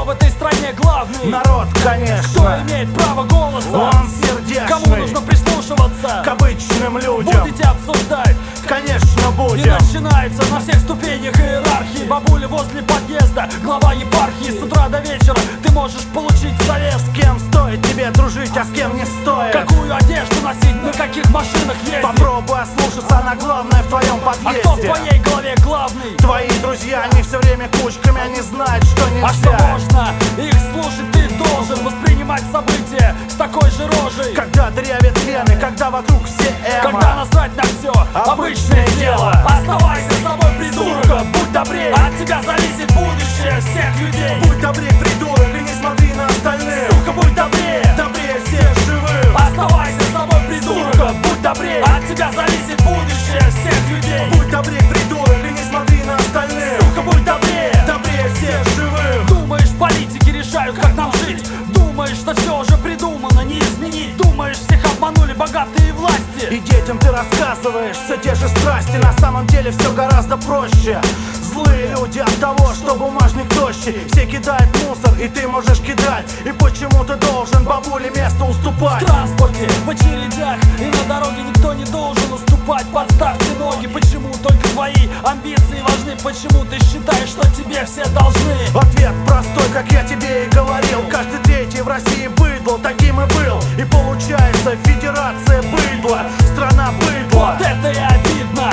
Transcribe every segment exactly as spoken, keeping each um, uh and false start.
в этой стране главный? Народ, конечно. Кто имеет право голоса? Он сердечный. Кому нужно прислушиваться? К обычным людям. Будете обсуждать? Конечно, будем. И начинается на всех ступенях иерархии. Бабуля возле подъезда, глава епархии. С утра до вечера ты можешь получить совет. С кем стоит тебе дружить, а с кем не стоит? Какую одежду носить, на каких машинах ездить? Попробуй ослушаться, она главная в твоем подъезде. А кто в твоей голове главный? Твои друзья, они все время кучками, они знают, что нельзя. А что можно? Их слушать ты должен. Воспринимать события с такой же рожей. Когда дырявят вены, когда вокруг все эмо. Когда насрать на все, обычное дело. Оставайся с собой, придурок, будь добрее. От тебя зависит будущее всех людей. Будь добрее, придурок, и не смотри на остальных. Сука, будь добрее, добрее всех живых. Оставайся с собой, придурок, будь добрее. От тебя зависит будущее всех людей. Будь добрее, придурок, и не смотри на остальных. Сука, будь добрее, добрее всех живых. Думаешь, политики решают, как нам жить? Думаешь, что все уже придумано, не изменить? Думаешь, всех обманули богатые власти? И детям ты рассказываешь все те же страсти. На самом деле все гораздо проще. Злые люди от того, что бумажник тощий. Все кидают мусор, и ты можешь кидать. И почему ты должен бабуле место уступать? В транспорте, в очередях и на дороге никто не должен уступать. Подставьте ноги, почему только твои амбиции важны? Почему ты считаешь, что тебе все должны? Ответ простой, как я тебе и говорил. Каждый третий в России быдло, таким и был. И получается федерация быдла, страна быдла. Вот это и обидно.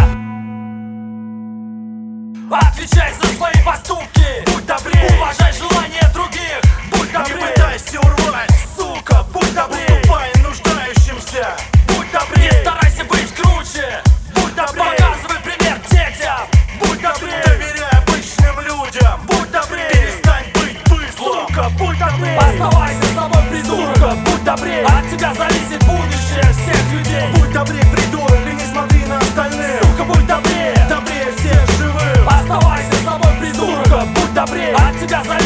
Отвечай за свои поступки. Будь добрее, уважай желания других. Будь добрее, не пытайся урвать, сука. Будь добрее, уступай нуждающимся. Будь добрее, не старайся быть круче. Будь добрее, показывай пример детям. Будь добрее, доверяй обычным людям. Будь добрее, перестань быть быдлом. Сука, будь добрее, оставайся с собой, придурок, будь добрее. От тебя зависит будущее всех людей. Будь добрее, придурок, и не смотри на остальных. Сука, будь добрее, добрее всех живых. оставайся с собой, придурок, будь добрее. От тебя зависит